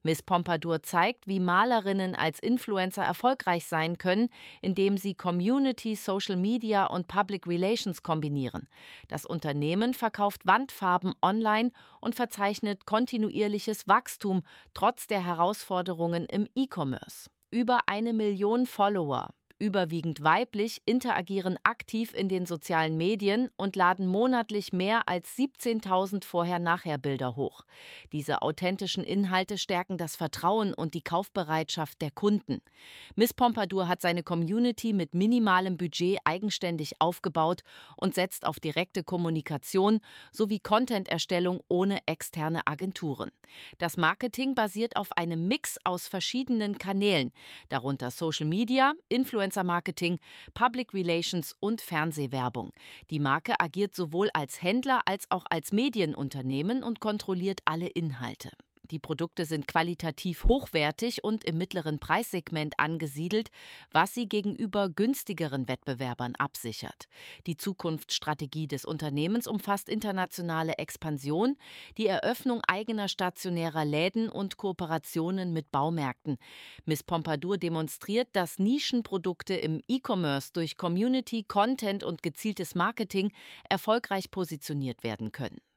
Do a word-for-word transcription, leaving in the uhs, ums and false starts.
Miss Pompadour zeigt, wie Malerinnen als Influencer erfolgreich sein können, indem sie Community, Social Media und Public Relations kombinieren. Das Unternehmen verkauft Wandfarben online und verzeichnet kontinuierliches Wachstum, trotz der Herausforderungen im E-Commerce. Über eine Million Follower, überwiegend weiblich, interagieren aktiv in den sozialen Medien und laden monatlich mehr als siebzehntausend Vorher-Nachher-Bilder hoch. Diese authentischen Inhalte stärken das Vertrauen und die Kaufbereitschaft der Kunden. Miss Pompadour hat seine Community mit minimalem Budget eigenständig aufgebaut und setzt auf direkte Kommunikation sowie Content-Erstellung ohne externe Agenturen. Das Marketing basiert auf einem Mix aus verschiedenen Kanälen, darunter Social Media, Influencer-Marketing, Public Relations und Fernsehwerbung. Die Marke agiert sowohl als Händler als auch als Medienunternehmen und kontrolliert alle Inhalte. Die Produkte sind qualitativ hochwertig und im mittleren Preissegment angesiedelt, was sie gegenüber günstigeren Wettbewerbern absichert. Die Zukunftsstrategie des Unternehmens umfasst internationale Expansion, die Eröffnung eigener stationärer Läden und Kooperationen mit Baumärkten. Miss Pompadour demonstriert, dass Nischenprodukte im E-Commerce durch Community, Content und gezieltes Marketing erfolgreich positioniert werden können.